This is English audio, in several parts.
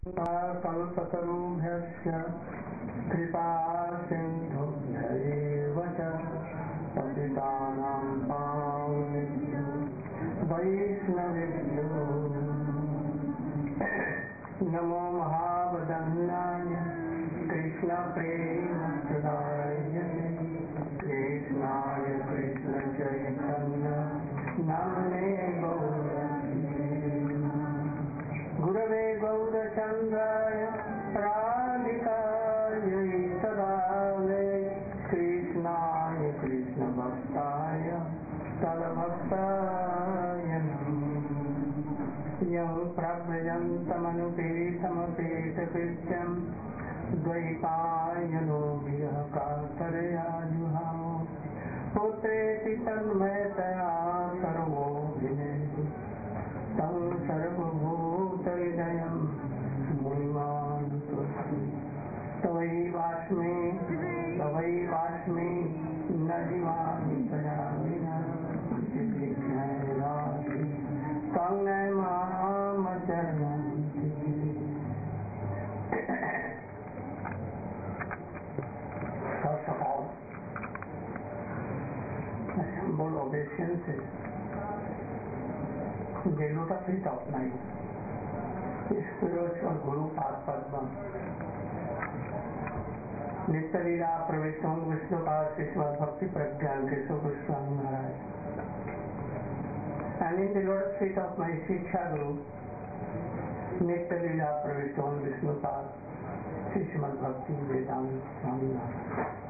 कल्पतरुभ्यश्च कृपा सिन्धुभ्यैव च पतितानां पावनेभ्यो वैष्णवेभ्यो नमो महावदन्याय कृष्णप्रेमप्रदायते कृष्णाय कृष्णचैतन्य नाम्ने गुरवे गौरचन्द्राय राधिकायै तदालये कृष्णाय कृष्णभक्ताय तद्भक्ताय यं प्रव्रजन्तमनुपेतमपेतकृत्यं द्वैपायनो विरहकातरया जुहाव पुत्रेति तन्मयतया सर्वोऽभिनेति तं सर्वभूतहृदयं मुनिमानुतोऽस्मि तवैवास्मि न जीवामि त्वया विना तं मामचरन्ति। First of all, assembled obeisances. The lotus feet of my spiritual Guru Padma, Nitya Pravisham Vishnupada Sishwat Bhakti Pragyan Keshav Goswami Maharaj, and in the lotus feet of my Shiksha Guru, Nitya Pravisham Vishnupada Sishwat Bhakti Vedanta Swami Maharaj.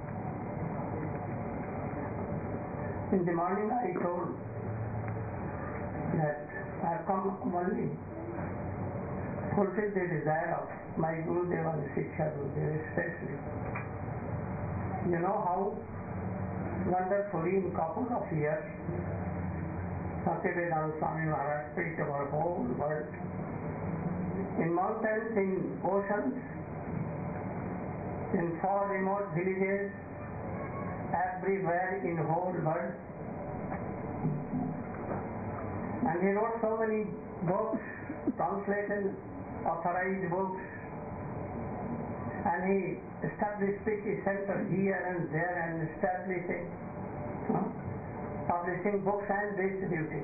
In the morning I told that I have come only fulfill the desire of my Guru Deva and Shiksha Guru especially. You know how wonderfully in couple of years Bhaktivedanta Swami Maharaj preached our whole world. In mountains, in oceans, in far remote villages, everywhere in whole world. And he wrote so many books, translated, authorized books, and he established speaking center here and there and establishing, publishing books and distributing.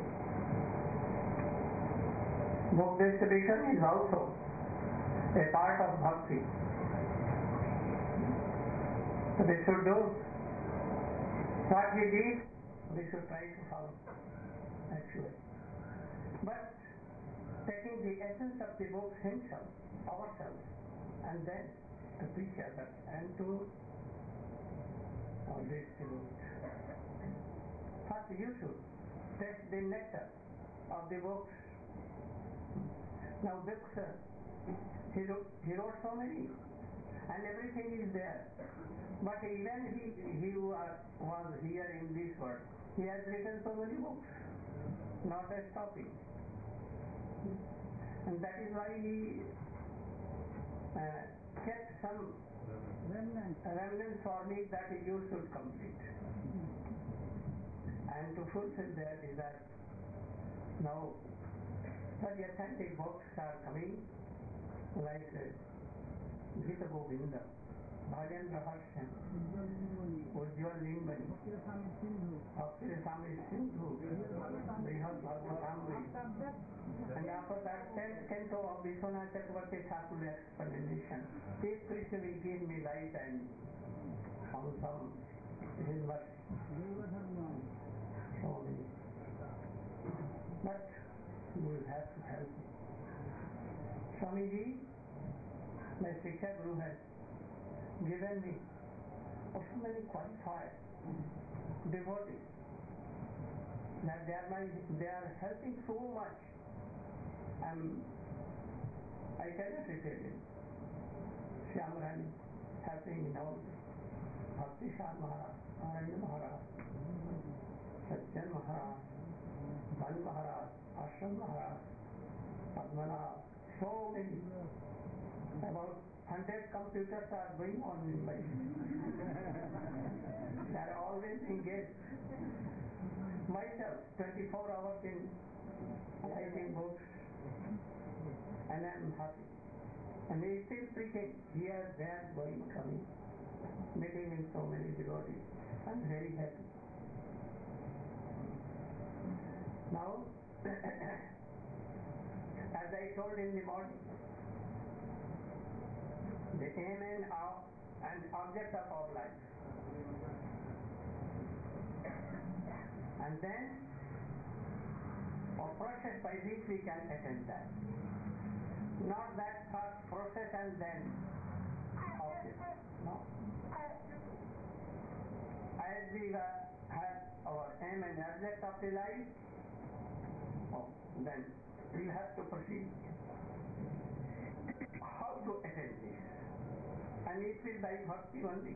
Book distribution is also a part of bhakti. So we should do what he did, we should try to follow, actually. But taking the essence of the book himself, ourselves, and then to preach others and to distribute. First you should taste the nectar of the books. Now books, he wrote so many, and everything is there. But even he was here in this world, he has written so many books, not a stopping. And that is why he kept some remnants for me that you should complete. And to fulfill their desire. Now, such authentic books are coming like Gita Govinda, Bhajan Rahasyam, Ujjwal Limbani, Bhakti Rasamrita Sindhu, Brihad Bhagavatamrita. And after that, 10th canto of Vishwanath Chakravarti Thakur explanation. If Krishna will give me light and on some his mercy. So many. But you will have to help me. Swamiji, my Shiksha Guru has given me so many qualified devotees that they are helping so much. I cannot repeat it. Shyamrani helping in all this. Bhakti Shah Maharaj, Aranya Maharaj, Satyan Maharaj, Ban Maharaj, Ashram Maharaj, Padmanabh, so many. About 100 computers are going on in my They are always engaged. Myself, 24 hours in writing books, and I am happy. And he is still preaching here, there, going, coming, meeting in so many devotees. I'm very happy. Now, as I told in the morning, the aim and object of our life. And then a process by which we can attain that. Not that first process and then object. No. As we have our aim and object of the life, then we have to proceed. How to attain this? And it will by bhakti only.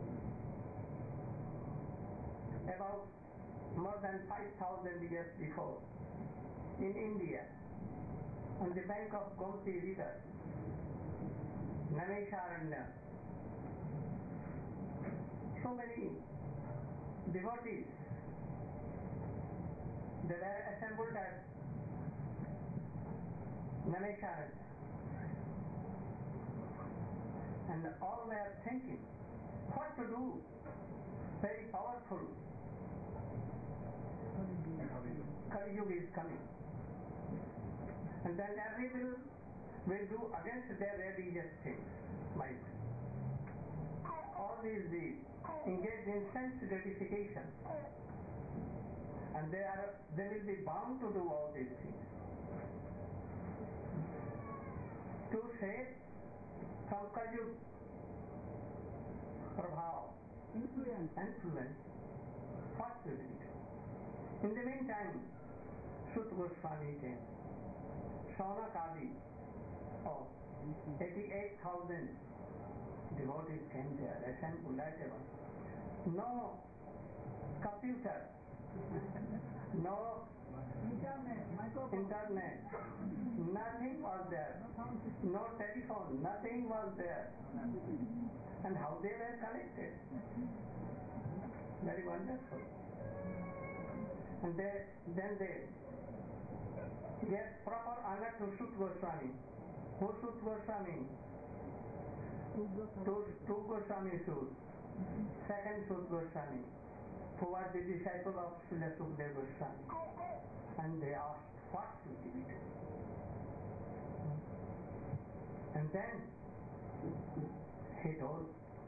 About more than 5,000 years before, in India, on the bank of Gomti river, Namisharanya, so many devotees, they were assembled at Namisharanya, and all were thinking what to do. Very powerful Kali Yuga is coming, and then every will do against their religious things, mind. All these engaged in sense gratification, and they will be bound to do all these things. To save from Kali Yuga prabhav, influence, what will we do? In the meantime, Sut Goswami came. Shaunak Adi, 88,000 devotees came there, assembled at once. No computer, no internet, nothing was there. No telephone, nothing was there. And how they were connected? Very wonderful. And then they gave proper honor to Sut Goswami. Who Sut Goswami? Two Goswami Sut. Second Sut Goswami, who was the disciple of Srila Sukadeva Goswami. And they asked, what should we do? And then he told,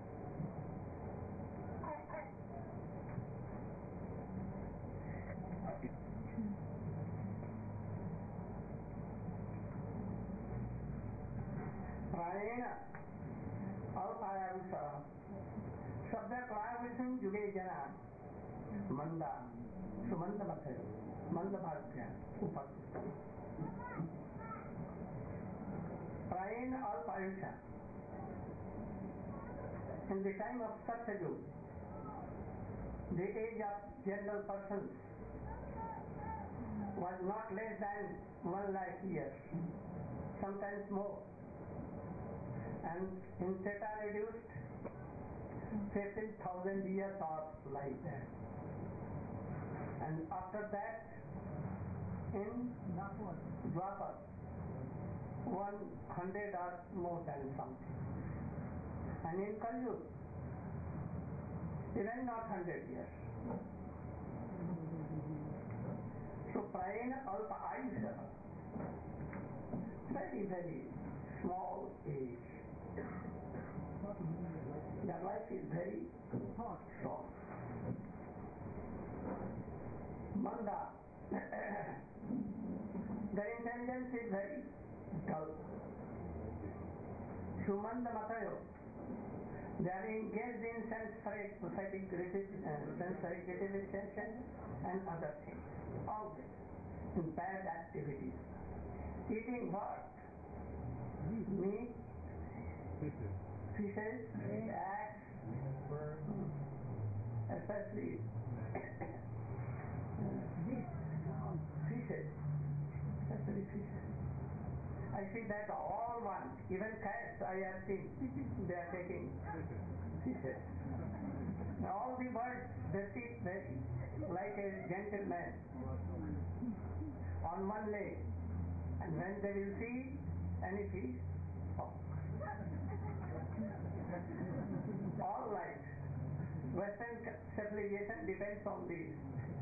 Prayena alpayavisa sabdaklayavisham yuge jana manda sumanda mathayo manda bhagya upakita. Prayena alpayavisa. In the time of Satyajug, the age of general persons was not less than 1 lakh years, sometimes more. And in Treta reduced 15,000 years or like that. And after that, in Dwapar, 100 or more than something. And in Kali Yuga, even not 100 years. So Prayena Alpa Ayusha, very, very small age. Their life is very short. Manda, their intelligence is very dull. Sumanda Matayo, they are engaged in sensory gratification and other things. Always in bad activities. Eating what? Meat, fishes, eggs, especially fishes, especially fishes. I see that all one, even cats I have seen, they are taking fishes. All the birds, they sit very like a gentleman on one leg, and when they will see any fish, realization depends on this.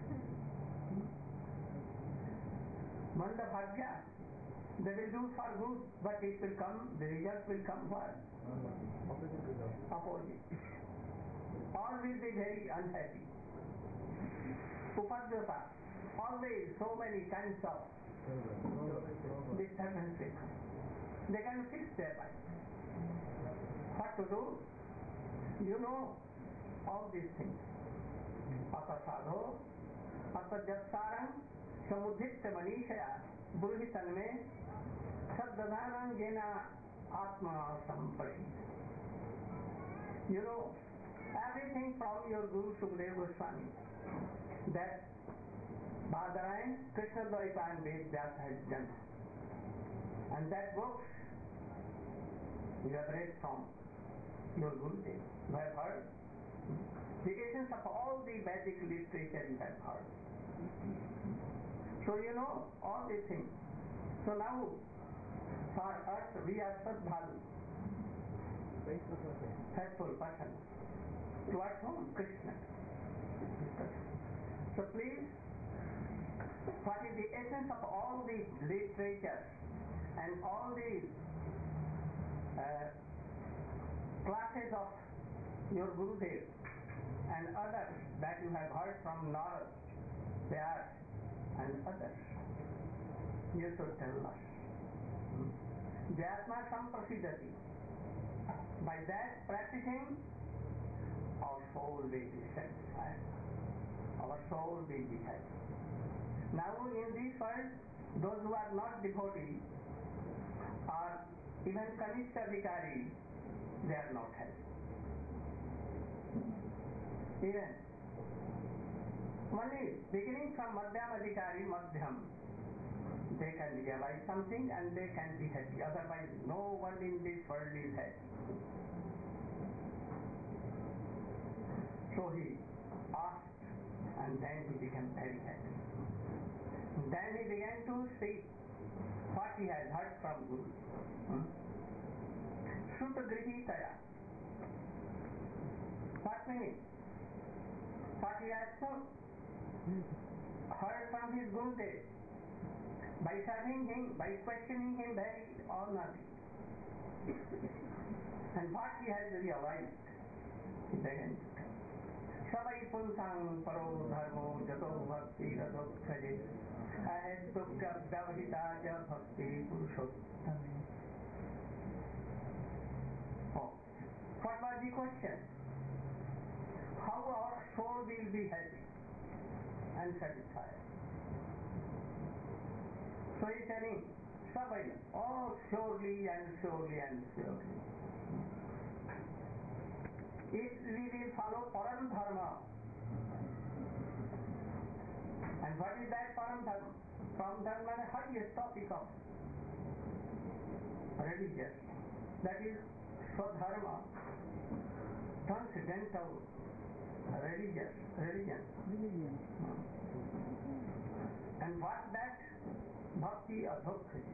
Manda bhagya, they will do for good, but it will come, the result will come what? Opposite. All will be very unhappy. Upadhyata, always so many kinds of disturbance will come. They can fix their mind. What to do? You know all these things. Ata sadho, ata japsarang, samudhitya manishaya, burhitan me, saddhanang jena atma sampashita. You know everything from your Guru Sukadeva Goswami, that Badarayan Krishna Dvaipayan Ved Vyasa has done. And that books you have read from your Gurudev. You have heard the essence of all the Vedic literature you have heard. So you know all these things. So now for us we are Sadbhalu, faithful person. Towards whom? Krishna. So please, what is the essence of all the literature and all the classes of your Gurudev and others that you have heard from Narad, Vyas and others? You should tell us. Vyatma samprasidati. By that practicing, our soul will be satisfied. Our soul will be happy. Now in this world, those who are not devotees or even Kanishta Adhikari, they are not happy. Even only beginning from Madhyam Adhikari, Madhyam, they can realize something and they can be happy. Otherwise, no one in this world is happy. So he asked, and then he became very happy. Then he began to speak what he had heard from Guru. Sutta Grihitaya. What meaning? What he has heard from his Gurudev, by serving him, by questioning him very honestly, and what he has realized, he began to tell. Sabai punsang paro dharmo jato bhakti radokhaje ahetukya vyavahitaja bhakti purushottame. Oh, what was the question? How our soul will be happy and satisfied. So he is telling, Sabai, oh surely and surely and surely. If we will follow Param Dharma, and what is that Param Dharma? Param Dharma is the highest topic of religion. That is Swadharma, transcendental religion. And what that? Bhakti Adhokkhya.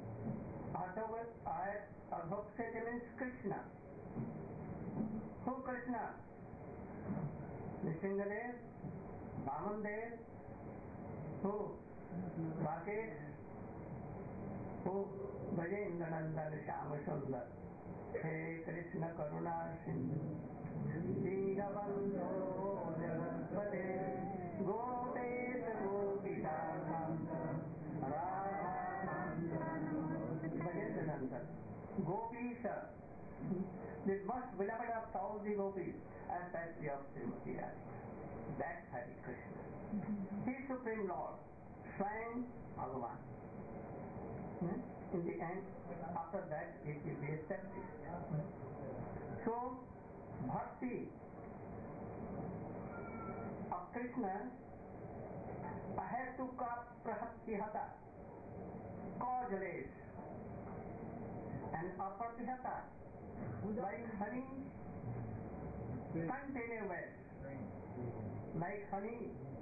Adhokkhya means Krishna. Who Krishna? Nrsimhadev, Vamandev, who? Rakesh, who? Brajendra Nandan Shyama Sundar, He Krishna Karuna Sindhu, Dinabandho Jagatpate, Gopesha Gopika Kanta, Radha Brajendra Nandan, Gopesha, the most beloved of all the gopis, especially of Srimati Radhika. That's Hare Krishna. He is Supreme Lord, Swayam Bhagavan. In the end, after that, it will be established. So, bhakti of Krishna, ahetuka prahatyahata, causeless, and apratihata, like honey, continuous, like honey,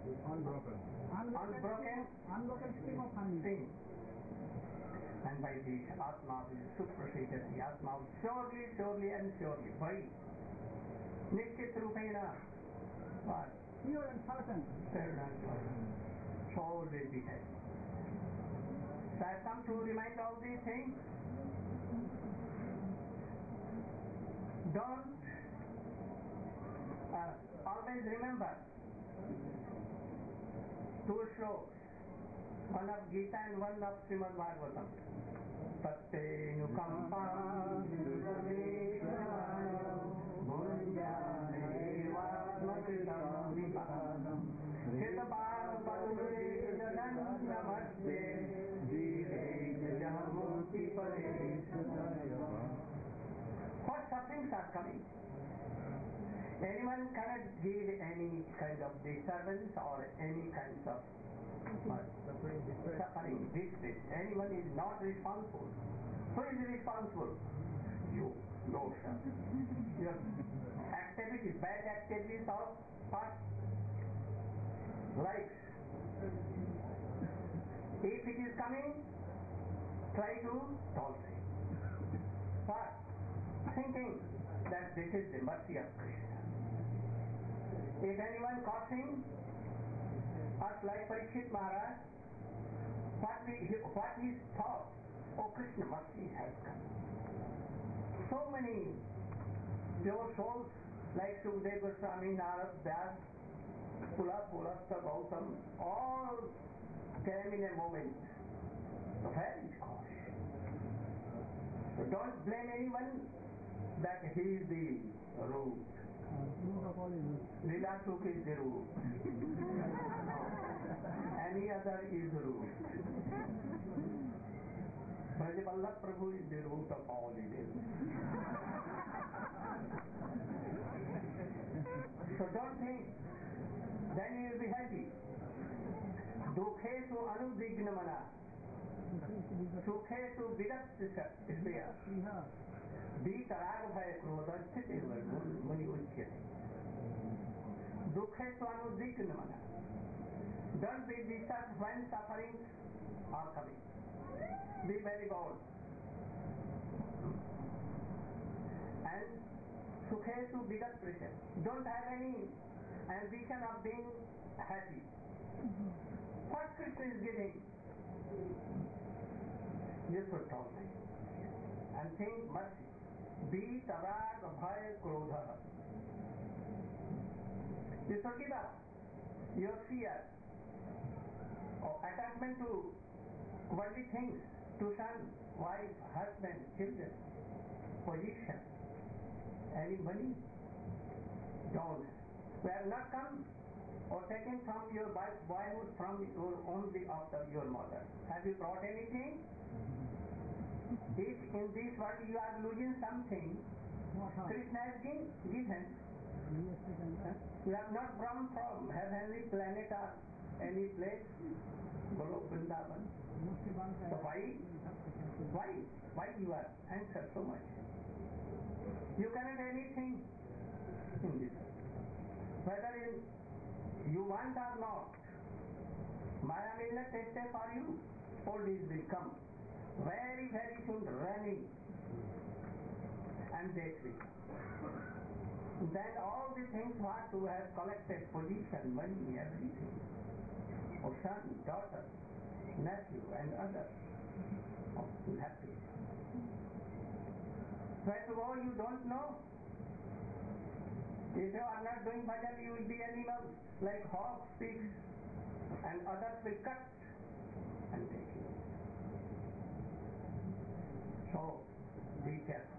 unbroken stream of honey. And by this Atma will suprasithati, Atma will surely and surely, why? Nishchit Rupena, what? pure and certain. Pure and certain. Soul will be happy. So I come to remind all these things. Don't always remember two shlokas, one of Gita and one of Srimad Bhagavatam. Satte nukampa what sufferings are coming? Anyone cannot give any kind of disturbance or any kind of suffering, distress. Anyone is not responsible. Who is responsible? You, yourself. Your activities, bad activities of past life. If it is coming, try to tolerate. What? Thinking that this is the mercy of Krishna. If anyone causing us like Parikshit Maharaj, what he thought? Oh, Krishna mercy has come. So many pure souls like Sukadeva Goswami, Narad, Vyas, Pulastya, Gautam, all came in a moment. So where is God? So don't blame anyone that he is the root. Lila Sukh is the root. Any other is the root. Brajavallabh Prabhu is the root of all evil. So don't think, then you will be happy. Dukhesu anudignamana, sukhesu vidaksya, vitarag bhaya krodha sthiti muni uchyate. Dukhesu anudignamana. Don't be disturbed when sufferings are coming. Be very bold. And sukhesu vidaksya. Don't have any ambition of being happy. What Krishna is giving, you should tolerate and think mercy. Be tarag bhaya krodha. You should give up your fear or attachment to worldly things, to son, wife, husband, children, position, any money. Don't. We have not come or taken from your boyhood, from your only after your mother. Have you brought anything? If in this world you are losing something, Krishna has given. You have not come from heavenly planet or any place, Golok Vrindavan. So why you are anxious so much? You cannot anything in this. Whether you want or not, Maya will not stay for you. Old age will come. Very, very soon running. And death will come. Then all the things what you have collected, position, money, everything, or son, daughter, nephew and others, will have to. Where to go you don't know. If you are not doing bhajan, you will be animals like hogs, pigs, and others will cut and take you. So, be careful.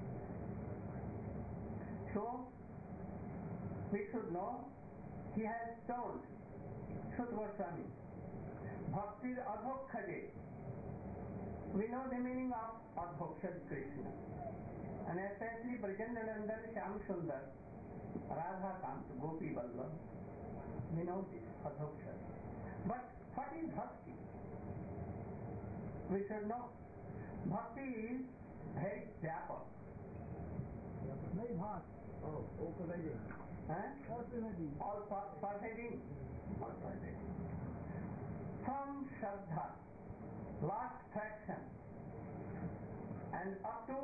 So, we should know, he has told, Shuddha Goswami, Bhaktir Adhokshaje. We know the meaning of Adhokshaj Krishna. And especially Brajandandan, Shyam Sundar, Radha Kant, Gopi Vallabh. We know this, Adhokshaj. But what is Bhakti? We should know. Bhakti is very vyapak. Very vast. All pervading. All pervading. All pervading. All pervading. From Shraddha, last fraction, and up to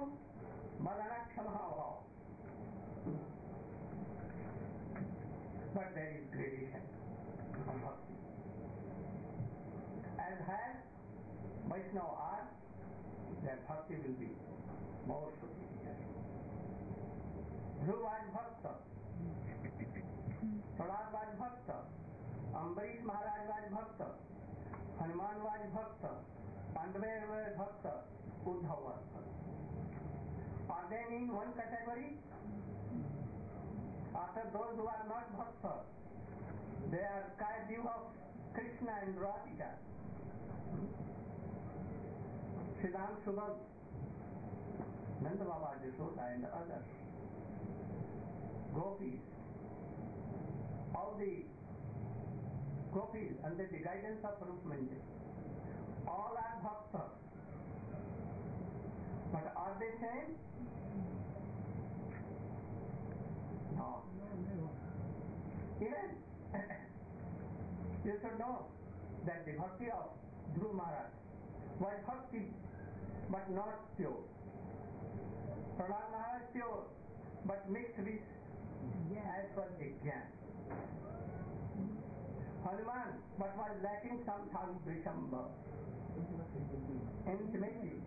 Madanakshamabhav. But there is great Vaishnava are, their bhakti will be more superior. Dhruv was bhakta, Prahlad was bhakta, Ambarish Maharaj was bhakta, Hanuman was bhakta, Pandava was bhakta, Uddhav was bhakta. Are they in one category? After those who are not bhakta, they are Kaidev of Krishna and Radhika. Siddham Subal, Nanda Baba Yashoda and others. Gopis. All the Gopis under the guidance of Rukmini. All are bhakta. But are they same? No. Even you should know that the bhakti of Dhruv Maharaj was bhakti but not pure. Prahlad Maharaj pure but mixed with as per the Gyan. Hanuman but was lacking some Vrishambha. Intimacy.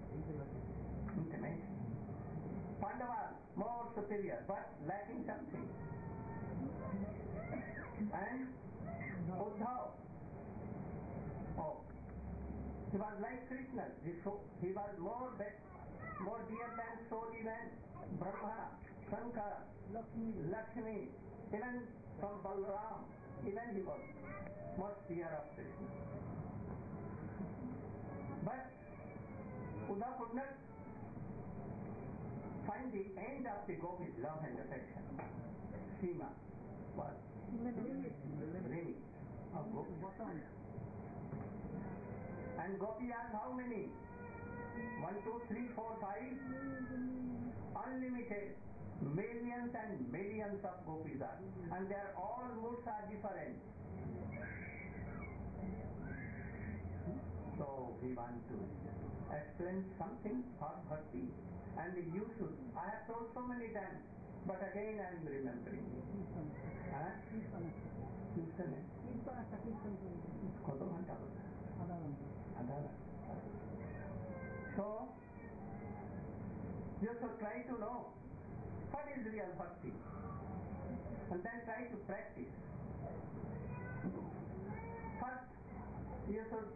Pandavas more superior but lacking something. And Uddhav, he was like Krishna. He was more dear than Sodivan, Brahma, Shankar, Lakshmi, even from Balaram, even he was most dear of Krishna. But Uddhav could not find the end of the Gopi's love and affection. Sima was limit of Gopi. And Gopi has how many? 1, 2, 3, 4, 5? Unlimited. Millions and millions of Gopis are. And their all moods are different. So we want to explain something for bhakti. And you should. I have told so many times, but again I am remembering. Kirtan কত ঘন্টা বলে? আধা ঘন্টা. So you should try to know what is real bhakti and then try to practice. First you should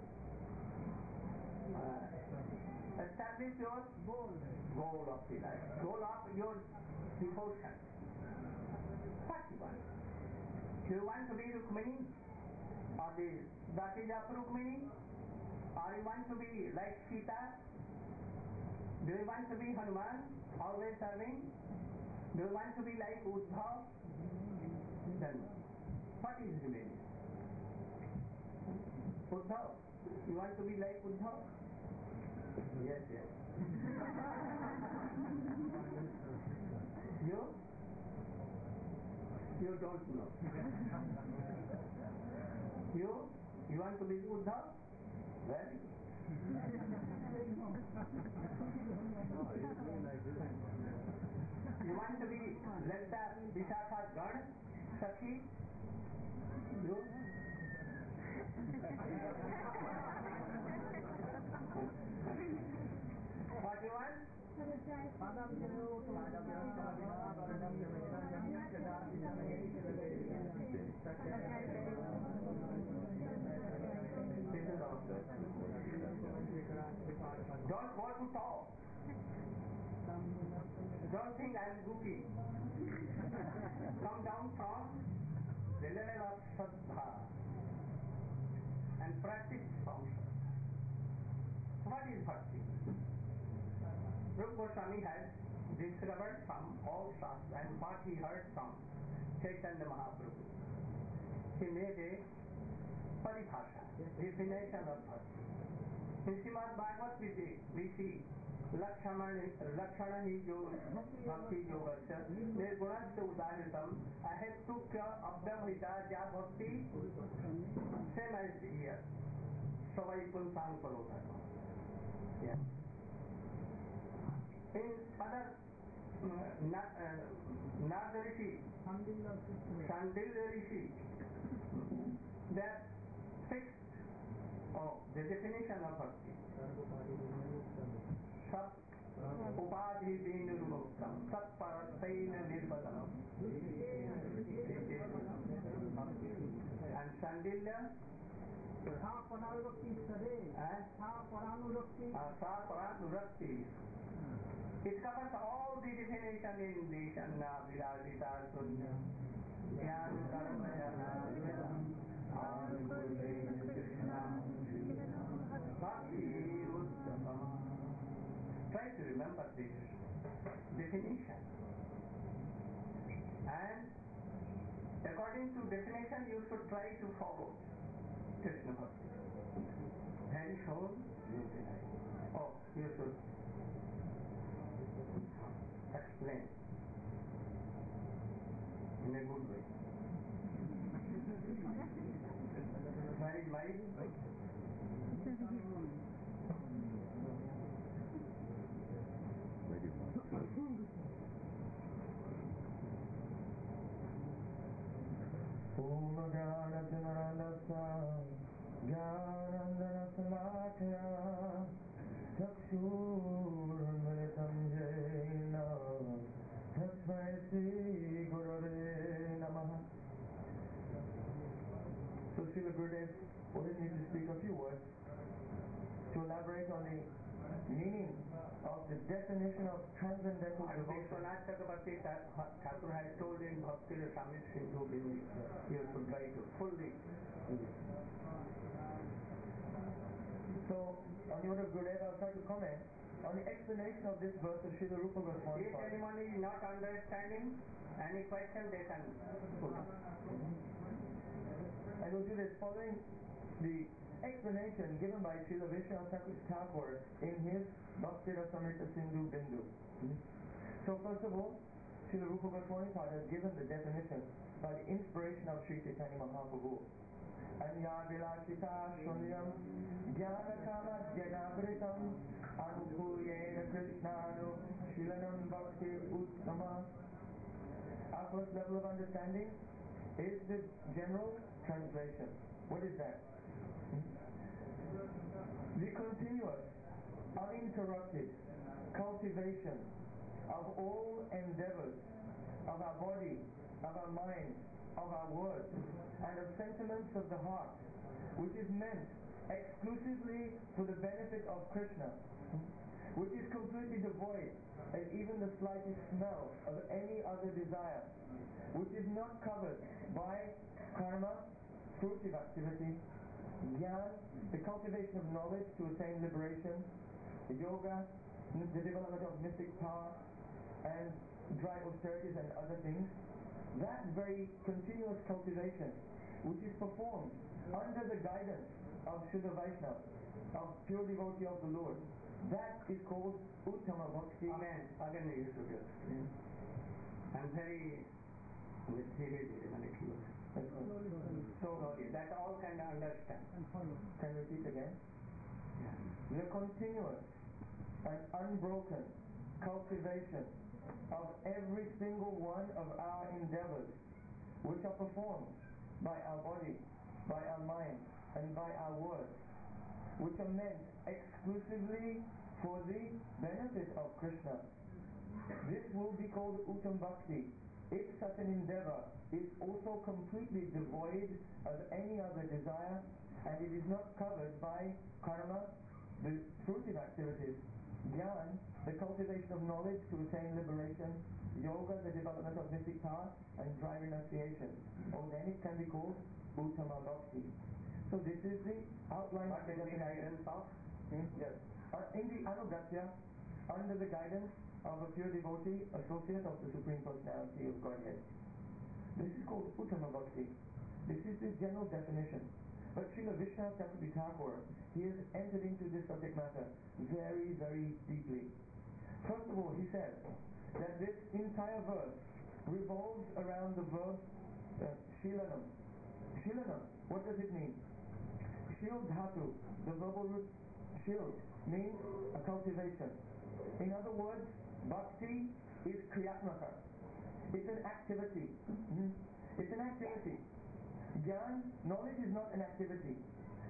establish your goal of the life, goal of your devotion. What you want? Do you want to be Rukmini or the daughters of Rukmini, or you want to be like Sita? Do you want to be Hanuman, always serving? Do you want to be like Uddhav? Then what is remaining? Uddhav, you want to be like Uddhav? Yes. You don't know. You want to be Uddhav? Very good. You want to be Lalita Vishakha Gan Sakhi? You? What do you want? Don't want to talk. Don't think I am goofy. Come down from the level of Shraddha and practice from Shraddha. What is bhakti? Rupa Goswami has discovered from all Shastra and what he heard from Chaitanya Mahaprabhu. He made a paribhasha, definition of bhakti. In Srimad Bhagavad we see Lakshana hi yoga bhakti yogasya nirgunasya udahritam ahetukya abhyamhita ja bhakti, same as here savai punsang parodhana. Yeah. In other Narada Rishi, Shandilya Rishi, they are fixed the definition of bhakti. Sat upadhi dinurmuktam sat parasaina nirvatanam. And Sandilya? Sa Paranurukti Sade. Sa Paranurukti. Sa Paranurukti. It covers all the definition in the Shanna, Virajita, Sunya, Jnana, Dharmayana, Anukule, Krishna, Bhakti, Uttama. Try to remember this definition. And according to definition, you should try to follow Krishna Bhakti. Very soon, you will be like, oh, you should explain in a good way. Where is my Om Jnana Timirandasya Jnanandana Salakaya Chakshurunmilitam Jena Tasmai Shri Gurave Namaha. So Srila Gurudev wanted me to speak a few words to elaborate on the meaning of the definition of transcendental devotion. Vishwanath Chakrabarti Thakur has told in Bhakti Rasamrita Sindhu Bindu, you should try to fully. So, on the order of Gurudev, I'll try to comment on the explanation of this verse of Srila Rupa Goswami. If anyone is not understanding any question, they can put up. I will do this following the explanation given by Srila Vishwanath Thakur in his Bhakti Rasamrita Sindhu Bindu. So first of all, Srila Rupa Goswami has given the definition by the inspiration of Sri Chaitanya Mahaprabhu. Anya vilashita shunyam jnana kama janavritam anukuyena krishnanu shilanam bhakti uttama. Our first level of understanding is the general translation. What is that? The continuous, uninterrupted cultivation of all endeavors of our body, of our mind, of our words, and of sentiments of the heart, which is meant exclusively for the benefit of Krishna, which is completely devoid of even the slightest smell of any other desire, which is not covered by karma, fruitive activity, Jnana, the cultivation of knowledge to attain liberation, yoga, the development of mystic power, and dry austerities and other things. That very continuous cultivation, which is performed under the guidance of Shuddha Vaishnava, of pure devotee of the Lord, that is called Uttama Bhakti. Again you should explain. And very slowly, that all can understand. Can you repeat again? Yeah. The continuous and unbroken cultivation of every single one of our endeavors, which are performed by our body, by our mind, and by our words, which are meant exclusively for the benefit of Krishna. This will be called Uttam Bhakti if such an endeavor is also completely devoid of any other desire, and it is not covered by karma, the fruitive activities, jnana, the cultivation of knowledge to attain liberation, yoga, the development of mystic power, and dry renunciation. Oh, then it can be called Uttama Bhakti. So this is the outline of the definition. Yes. In the Anugatya, under the guidance of a pure devotee, associate of the Supreme Personality of Godhead. This is called Uttama Bhakti. This is the general definition. But Srila Vishwanath Chakravarti Thakur, he has entered into this subject matter very, very deeply. First of all, he says that this entire verse revolves around the verb Shilanam. Shilanam, what does it mean? Shil dhatu, the verbal root shil, means a cultivation. In other words, bhakti is kriyatmaka. It's an activity. It's an activity. Jnana, knowledge is not an activity.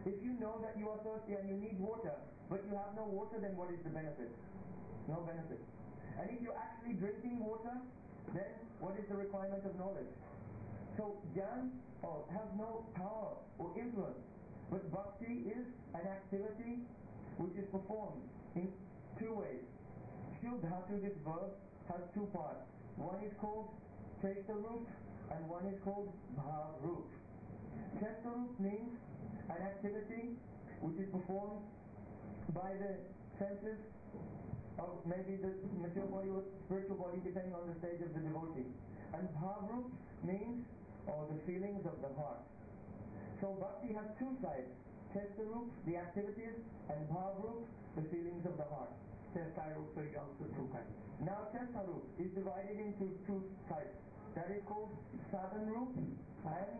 If you know that you are thirsty and you need water, but you have no water, then what is the benefit? No benefit. And if you're actually drinking water, then what is the requirement of knowledge? So Jnana has no power or influence, but bhakti is an activity which is performed in two ways. Shil Dhatu, this verb, has two parts. One is called Chesta Roop and one is called Bhav Roop. Chesta Roop means an activity which is performed by the senses of maybe the mature body or spiritual body, depending on the stage of the devotee. And Bhav Roop means the feelings of the heart. So bhakti has two sides. Chesta Roop, the activities, and Bhav Roop, the feelings of the heart. Chesta Roop is also two kinds. Now Chesta Roop is divided into two types. That is called Sadhan Roop and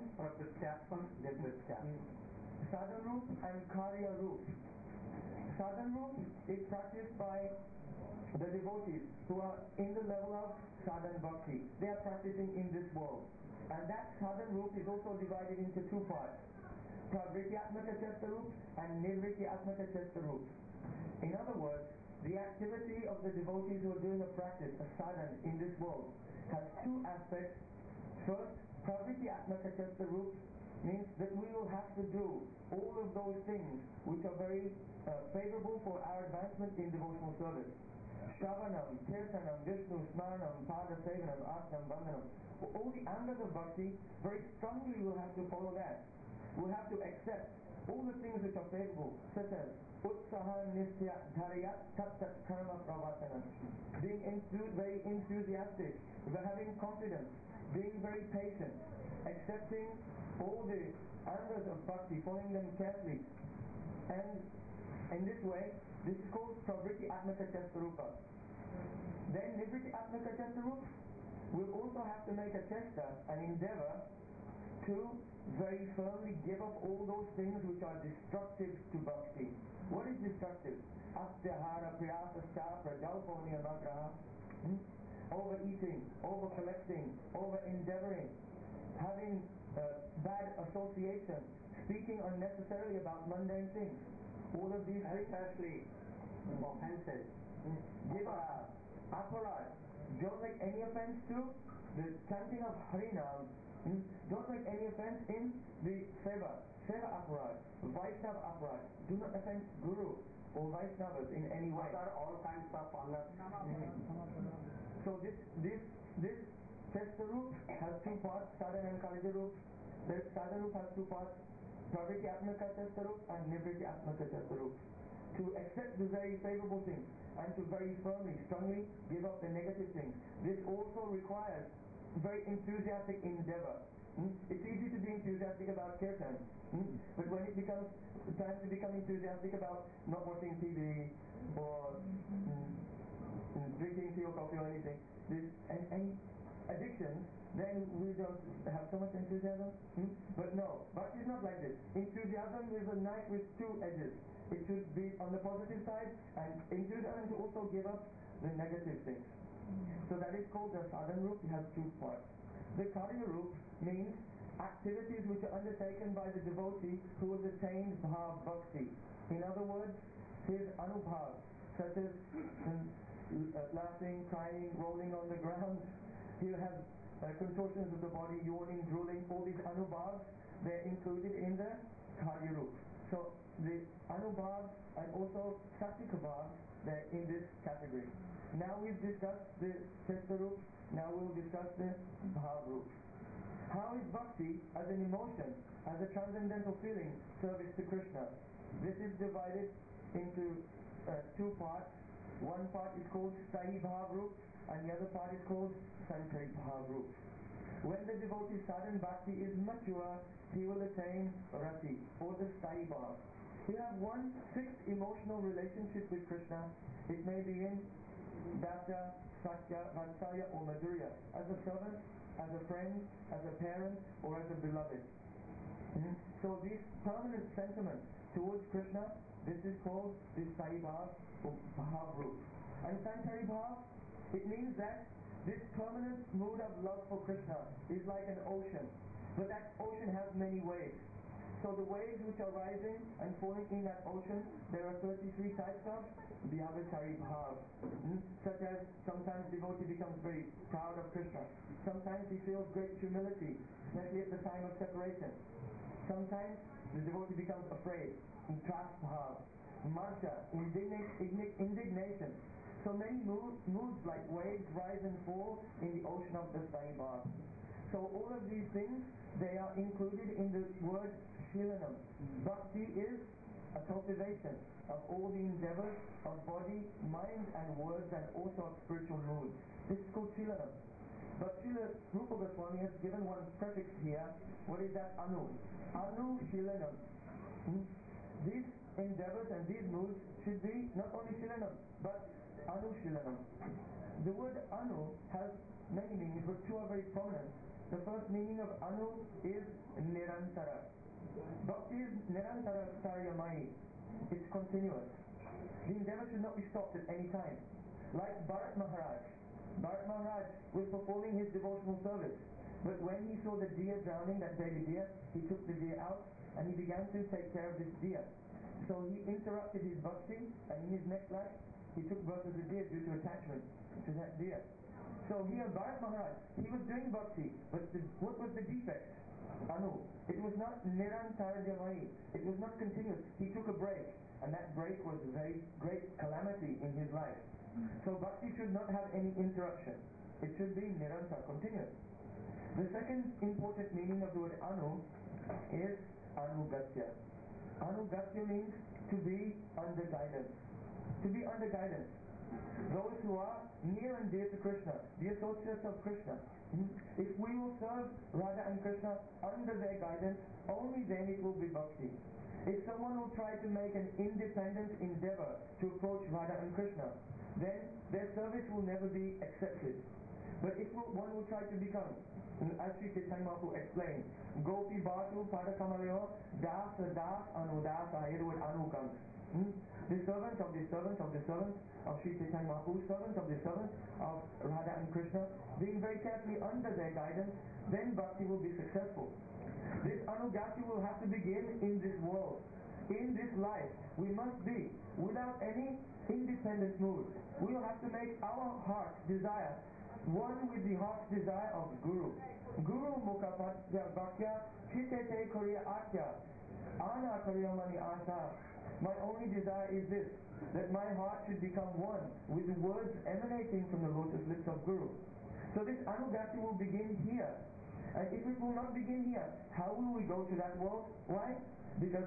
Sadhan Roop and Karya Roop. Sadhan Roop is practiced by the devotees who are in the level of Sadhan Bhakti. They are practicing in this world. And that Sadhan Roop is also divided into two parts. Pravrityatmaka Chesta Roop and Nivrityatmaka Chesta Roop. In other words, the activity of the devotees who are doing a practice, a sadhan in this world, has two aspects. First, Pravrityatmaka Chesta Roop means that we will have to do all of those things which are very favorable for our advancement in devotional service. Shravanam, Kirtanam, Vishnu, Smaranam, Pada Sevanam, Asnam, Vandanam. All the angas of bhakti, very strongly we'll have to follow that. We'll have to accept all the things which are favorable, such as Utsaha Nistya Dharya Tat Tat Karma Pravatanam. Being very enthusiastic, having confidence, being very patient, accepting all the angas of bhakti, following them carefully. And in this way, this is called Pravritti Atmaka Chesta Rupa. Then Nivritti Atmaka Chesta Rupa will also have to make a chesta, an endeavor, to very firmly give up all those things which are destructive to bhakti. What is destructive? Astyahara, Priyasascha, Prajalpo Niyamagraha. Overeating, over-collecting, over-endeavoring, having bad association, speaking unnecessarily about mundane things. All of these things. Especially offenses. Give up. Aparad. Don't make any offense to the chanting of Harinam. Don't make any offense in the Seva Aparad, Vaishnava Aparad. Do not offend Guru or Vaishnavas in any way. Those are all kinds of honors. So this Chesta Roop has two parts, Sadhan and Kalija Roop. The Sadhan Roop has two parts, Pravritti Atmaka Chesta Roop and Nivritti Atmaka Chesta Roop. To accept the very favorable things and to very firmly, strongly give up the negative things. This also requires very enthusiastic endeavor. It's easy to be enthusiastic about kirtan, but when it becomes time to become enthusiastic about not watching TV or drinking tea or coffee or anything, any addictions, then we don't have so much enthusiasm. But no, bhakti is not like this. Enthusiasm is a knife with two edges. It should be on the positive side, and enthusiasm to also give up the negative things. So that is called the Sadhan Roop. It has two parts. The Karya Roop means activities which are undertaken by the devotee who has attained Bhav Bhakti. In other words, his Anubhav, such as laughing, crying, rolling on the ground. He'll have contortions of the body, yawning, drooling. All these Anubhavs, they're included in the Karya Roop. So the Anubhav and also Satvika Bhav, they're in this category. Now we've discussed the Chesta Roop, now we'll discuss the Bhav Roop. How is bhakti as an emotion, as a transcendental feeling, service to Krishna? This is divided into two parts. One part is called Sthayi Bhav Roop and the other part is called Sanchari Bhav Roop. When the devotee's sadhan bhakti is mature, he will attain Rati or the Sthayi Bhav. He'll have one fixed emotional relationship with Krishna. It may be in Dasya, Sakya, Vatsalya or Madhurya, as a servant, as a friend, as a parent or as a beloved. So this permanent sentiment towards Krishna, this is called the Sthayi Bhav or Bhav Roop. And Sanchari Bhav, it means that this permanent mood of love for Krishna is like an ocean, but that ocean has many waves. So the waves which are rising and falling in that ocean, there are 33 types of Vyabhachari Bhav. Such as sometimes devotee becomes very proud of Krishna. Sometimes he feels great humility, especially at the time of separation. Sometimes the devotee becomes afraid, Tras Bhav. Marsha, indignation. So many moods like waves rise and fall in the ocean of the Sai Bhav. So all of these things, they are included in the word Shilanam. Bhakti is a cultivation of all the endeavors of body, mind and words and also of spiritual moods. This is called Shilanam. But Srila Rupa Goswami has given one prefix here. What is that? Anu. Anu Shilanam. These endeavors and these moods should be not only Shilanam, but Anu Shilanam. The word Anu has many meanings, but two are very prominent. The first meaning of Anu is Nirantara. Bhakti is Nirantara Saryamai. It's continuous. The endeavor should not be stopped at any time. Like Bharat Maharaj. Bharat Maharaj was performing his devotional service. But when he saw the deer drowning, that baby deer, he took the deer out and he began to take care of this deer. So he interrupted his bhakti, and in his next life he took birth as a deer due to attachment to that deer. So here Bharat Maharaj, he was doing bhakti, but what was the defect? Anu. It was not Nirantarjamai. It was not continuous. He took a break, and that break was a very great calamity in his life. So bhakti should not have any interruption. It should be Nirantar, continuous. The second important meaning of the word Anu is Anugatya. Anugatya means to be under guidance. To be under guidance. Those who are near and dear to Krishna, the associates of Krishna. If we will serve Radha and Krishna under their guidance, only then it will be bhakti. If someone will try to make an independent endeavor to approach Radha and Krishna, then their service will never be accepted. But if one will try to become, as Sri Chaitanya Mahaprabhu explained, Gopi Bhatu Padakamaleo Das Das Anudasa, here the word Anu comes. The servants of the servants of the servants of Sri Chaitanya Mahaprabhu, servants of the servants of Radha and Krishna, being very carefully under their guidance, then bhakti will be successful. This Anugati will have to begin in this world. In this life, we must be without any independent mood. We will have to make our heart's desire one with the heart's desire of Guru. Guru Mukapatya Bhakya Chitete Koriya Atya Ana Kariyamani Asa. My only desire is this, that my heart should become one with the words emanating from the lotus lips of Guru. So this Anugati will begin here. And if it will not begin here, how will we go to that world? Why? Because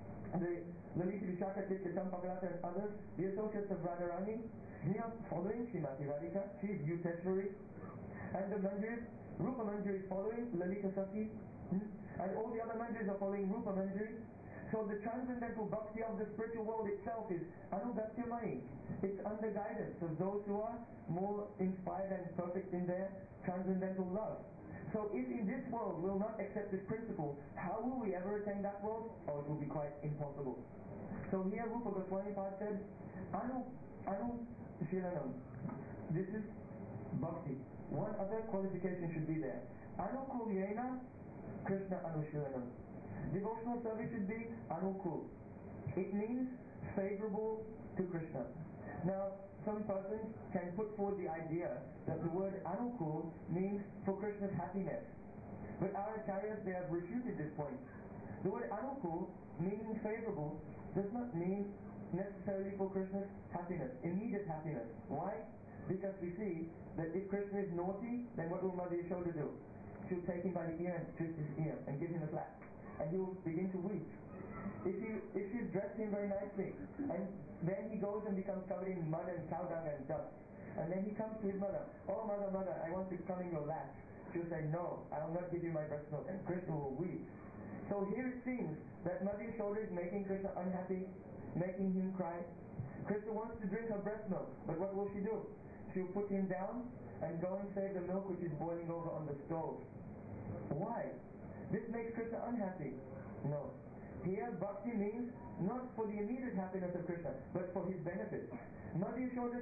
the Lalita Vishaka Chitta Champakalata and others, the associates of Radharani, they are following Srimati Radhika. She is Yuteshwari. And the Manjaris, Rupa Manjari is following Lalita Saki. And all the other Manjaris are following Rupa Manjari. So the transcendental bhakti of the spiritual world itself is Anugatyamai. It's under guidance of those who are more inspired and perfect in their transcendental love. So if in this world we will not accept this principle, how will we ever attain that world? Oh, it will be quite impossible. So here Rupa Goswami Pad said, Anu Shilanam. This is bhakti. One other qualification should be there. Anukulyena Krishna Anushilanam. Devotional service should be Anukul. It means favorable to Krishna. Now, some persons can put forward the idea that the word Anukul means for Krishna's happiness. But our acharyas, they have refuted this point. The word Anukul, meaning favorable, does not mean necessarily for Krishna's happiness, immediate happiness. Why? Because we see that if Krishna is naughty, then what will Mother Yashoda do? She will take him by the ear and twist his ear and give him a slap. And he will begin to weep. If she's dressed him very nicely, and then he goes and becomes covered in mud and cow dung and dust, and then he comes to his mother, oh mother, I want to come in your lap. She'll say, no, I will not give you my breast milk, and Krishna will weep. So here it seems that Mother Yashoda is making Krishna unhappy, making him cry. Krishna wants to drink her breast milk, but what will she do? She'll put him down and go and save the milk which is boiling over on the stove. Why? This makes Krishna unhappy. No. Here bhakti means not for the immediate happiness of Krishna, but for his benefit. Mother Yashoda thinks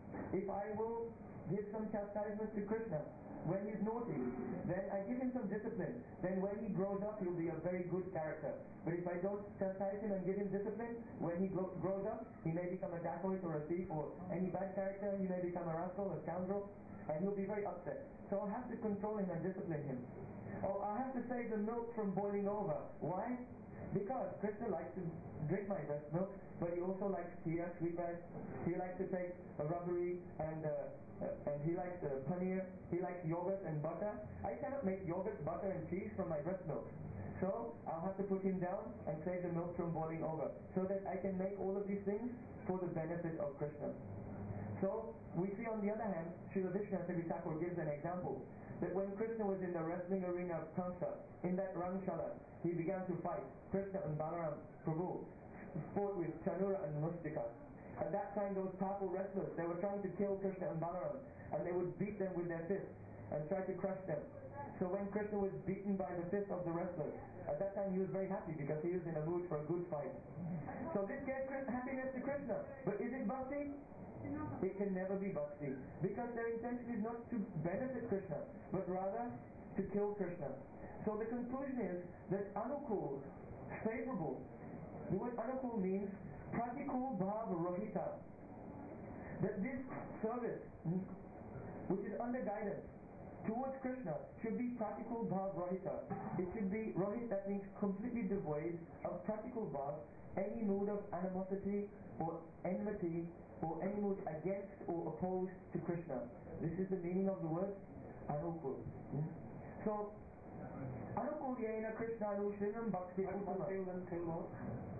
If I will give some chastisement to Krishna when he's naughty, then I give him some discipline, then when he grows up he'll be a very good character. But if I don't chastise him and give him discipline, when he grows up he may become a dacoit or a thief or any bad character, he may become a rascal, a scoundrel, and he'll be very upset. So I'll have to control him and discipline him. Or I'll have to save the milk from boiling over. Why? Because Krishna likes to drink my breast milk, but he also likes kheer, sweet rice. He likes to take a rubbery and he likes paneer. He likes yogurt and butter. I cannot make yogurt, butter and cheese from my breast milk. So I'll have to put him down and save the milk from boiling over, so that I can make all of these things for the benefit of Krishna. So we see on the other hand, Srila Vishnu Thakur gives an example that when Krishna was in the wrestling arena of Kamsa, in that Rangshala, he began to fight. Krishna and Balaram Prabhu fought with Chanura and Mustika. At that time those powerful wrestlers, they were trying to kill Krishna and Balaram, and they would beat them with their fists and try to crush them. So when Krishna was beaten by the fist of the wrestlers, at that time he was very happy because he was in a mood for a good fight. So this gave happiness to Krishna. But is it bhakti? It can never be bhakti, because their intention is not to benefit Krishna, but rather to kill Krishna. So the conclusion is that anukul, favorable. The word anukul means pratikul bhav rohita. That this service, which is under guidance towards Krishna, should be pratikul bhav rohita. It should be rohit, that means completely devoid of pratikul bhav, any mood of animosity or enmity or any mood against or opposed to Krishna. This is the meaning of the word anukul. So, anukul yena Krishna anushrinam bhakti uttama. One thing more.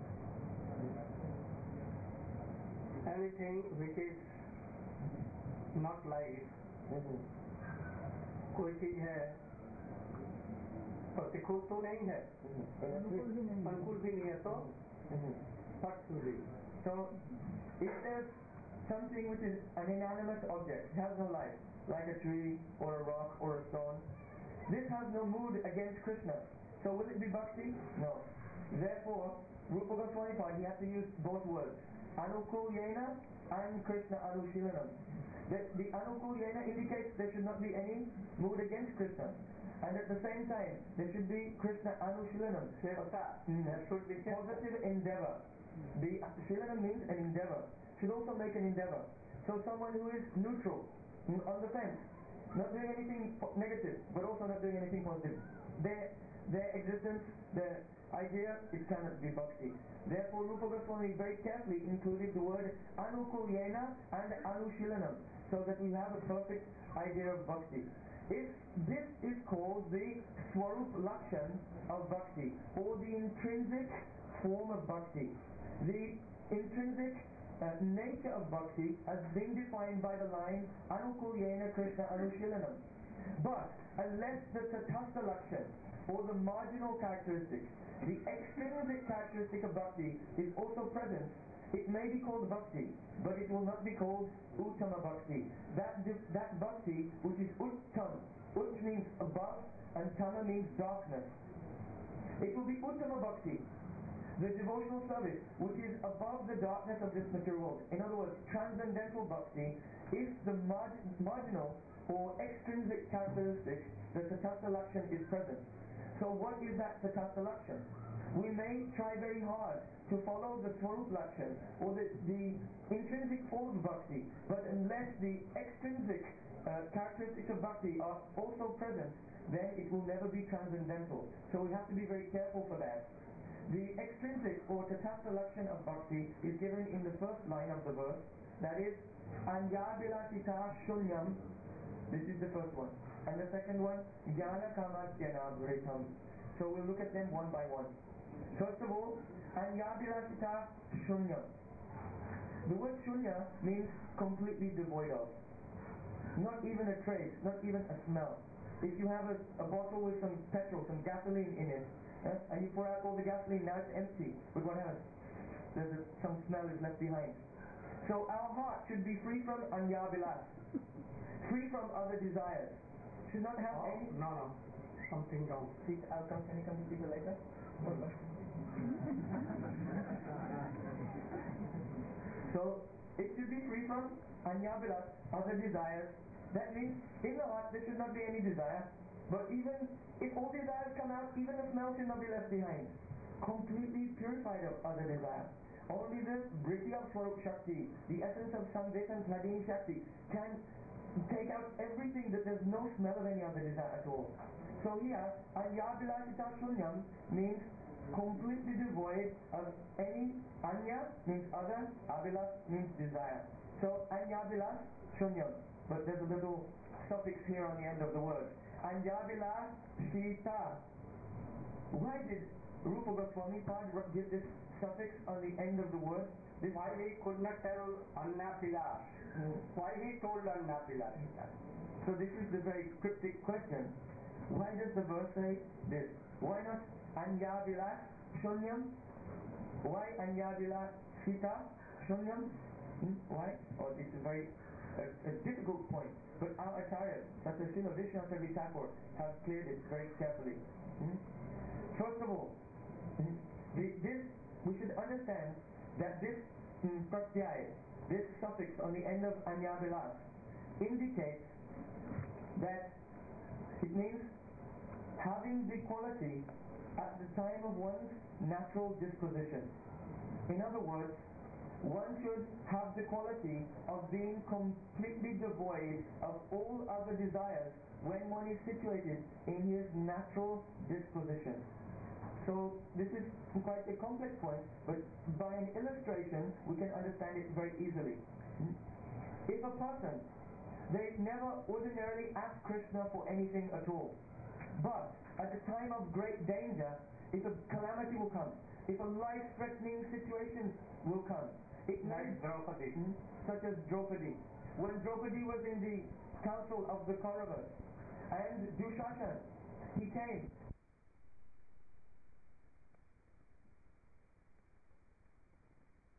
Anything which is not life, कोई चीज है प्रतिकूल तो नहीं है, अनुकूल भी नहीं है, तो what to do? So, if there's something which is an inanimate object, has no life, like a tree or a rock or a stone, this has no mood against Krishna. So will it be bhakti? No. Therefore, Rupa Goswami Pad, he had to use both words, anukul yena and Krishna anushilanam. The anukul yena indicates there should not be any mood against Krishna. And at the same time, there should be Krishna anushilanam. There should be positive endeavor. The shilanam means an endeavor. Should also make an endeavor. So someone who is neutral, on the fence, not doing anything negative, but also not doing anything positive. Their existence, their idea, it cannot be bhakti. Therefore Rupa Goswami very carefully included the word anukul yena and anushilanam, so that we have a perfect idea of bhakti. If this is called the swarup lakshan of bhakti, or the intrinsic form of bhakti. The intrinsic nature of bhakti has been defined by the line anukul yena Krishna anushilanam. But unless the tatastha lakshan, or the marginal characteristic, the extrinsic characteristic of bhakti is also present, it may be called bhakti, but it will not be called uttama bhakti. That bhakti which is uttam, ut means above and tama means darkness. It will be uttama bhakti, the devotional service which is above the darkness of this material world. In other words, transcendental bhakti, if the marginal or extrinsic characteristic, the tatastha lakshan, is present. So what is that tatastha lakshan? We may try very hard to follow the swarup lakshan, or the intrinsic form of bhakti, but unless the extrinsic characteristics of bhakti are also present, then it will never be transcendental. So we have to be very careful for that. The extrinsic or tatastha lakshan of bhakti is given in the first line of the verse, that is anyabhilasita shunyam. This is the first one. And the second one, jnana kamadyanabhritam. So we'll look at them one by one. First of all, anyabhilasita shunyam. The word shunya means completely devoid of. Not even a trace, not even a smell. If you have a bottle with some petrol, some gasoline in it, and you pour out all the gasoline, now it's empty. But what happens? Some smell is left behind. So our heart should be free from anyabhilas, free from other desires. Should not have any... No. Something wrong. Please, can you come to speak later? So, it should be free from Anyabilas, other desires. That means in the heart there should not be any desire. But even if all desires come out, even the smell should not be left behind. Completely purified of other desire. Only the Vritti of Swarup Shakti, the essence of Samveta and Hladini Shakti, can take out everything that there's no smell of any other desire at all. So here, Anyabilasita Shunyam means completely devoid of any. Anya means other, Abhilas means desire. So Anyabilas Shunyam. But there's a little suffix here on the end of the word. Anyabilas Shita. Why did Rupa Goswami Pad give this suffix on the end of the word? Why he could not tell Annapilas? Why he told Annapilas? So this is the very cryptic question. Why does the verse say this? Why not Anyabilas Shunyam? Why Anyabilas Sita Shunyam? Why? Oh, it's a very difficult point. But our acharyas, such as Srila Vishwanath Chakravarti Thakur, have cleared it very carefully. First of all, we should understand that this pratyaya, this suffix on the end of Anyabilas, indicates that it means having the quality at the time of one's natural disposition. In other words, one should have the quality of being completely devoid of all other desires when one is situated in his natural disposition. So this is quite a complex point, but by an illustration we can understand it very easily. If a person, they never ordinarily ask Krishna for anything at all, but at the time of great danger, if a calamity will come, if a life-threatening situation will come, it Like Draupadi. Such as Draupadi. When Draupadi was in the council of the Kauravas, and Dushashan, he came